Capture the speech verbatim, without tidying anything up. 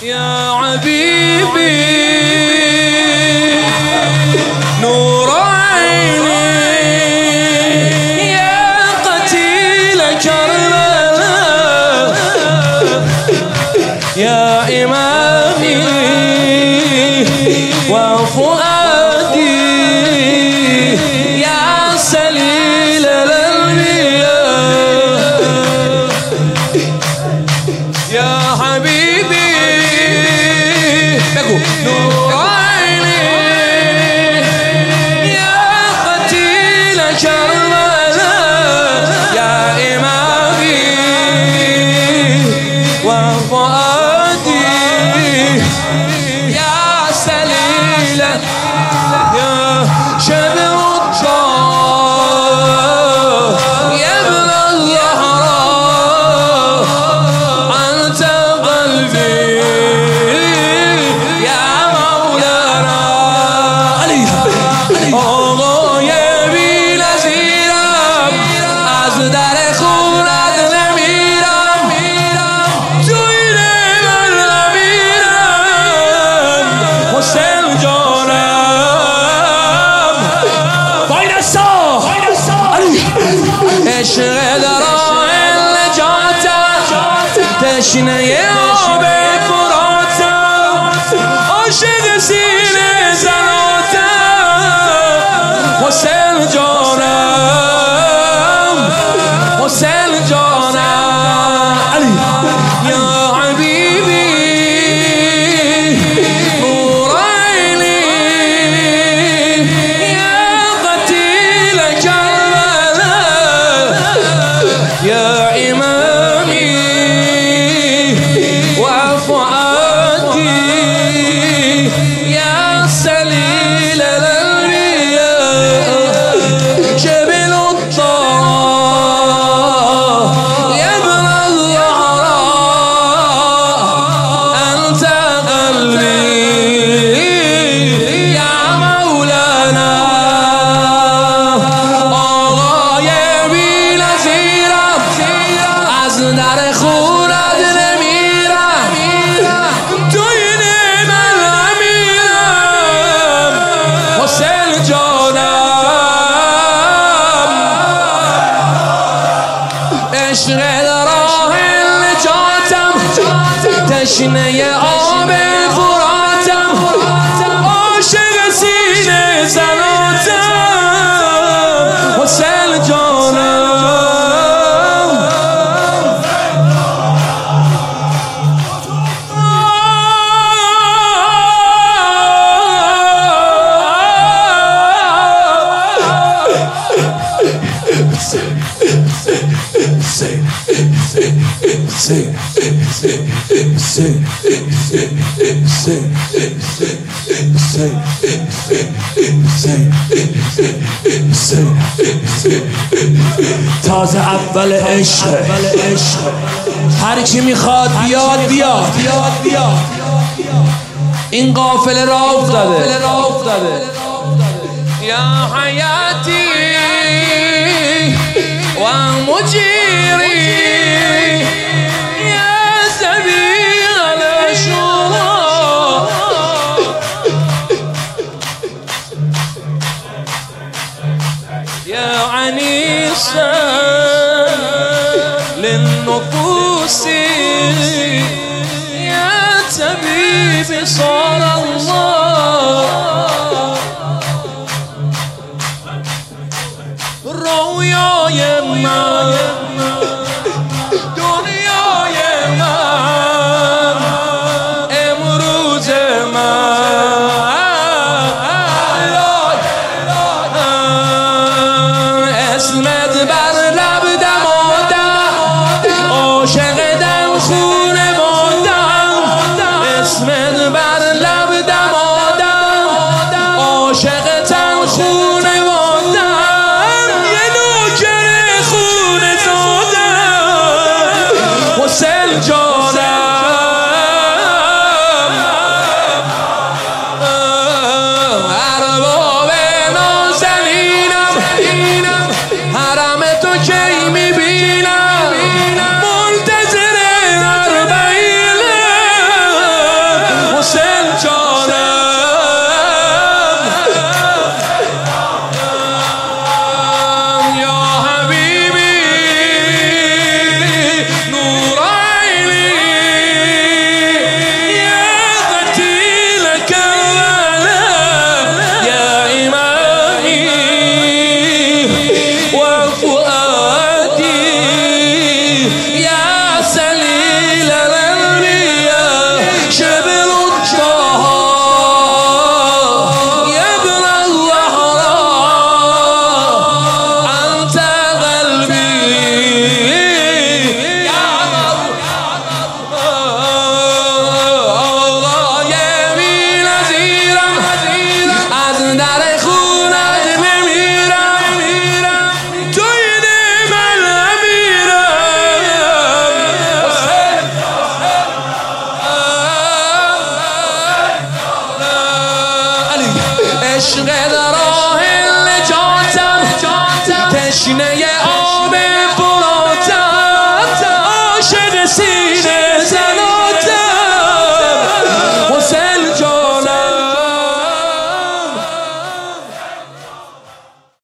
يا حبيبي نور عيني يا قتيل كربلاء يا إمامي وفؤادي يا سليل الأنبياء يا حبيبي نور عيني يا قتيل كربلاء يا إمامي وفؤادي يا سليل يا شبر الطاق يا ابن الزهراء أنت قلبي يا مولانا علي آقا یه بی نظیرم از در خونت نمیرم تو این من نمیرم حسین جانم وای نسا عشق در آه نجاتم تشنه آب فراتم عاشق سینه زناتم حسین جانم حسین جانم علی یا حبیبی نور عینی یا قتیل کربلاء یا امامی وفؤادي يا سليل الأنبياء جبل الطاق يا ابن الزهراء أنت قلبي يا مولانا آقای بی نظیرم از در خونت نمیرم تو این من نمیرم حسین جانم عشق در راه نجاتم تشنه آب فراتم عاشق سینه زناتم حسین جانم تازه اول عشق هر کی میخواد بیاد بیاد این قافله را افتاده یا حیاتی و مجیری یا سبیل الشورى يا عنيسا للنفوس يا طبيب صار الله رویای من دنیای من امروز من اسمت بر لب دمادم عاشق دم خون مادم اسمت بر لب عشق در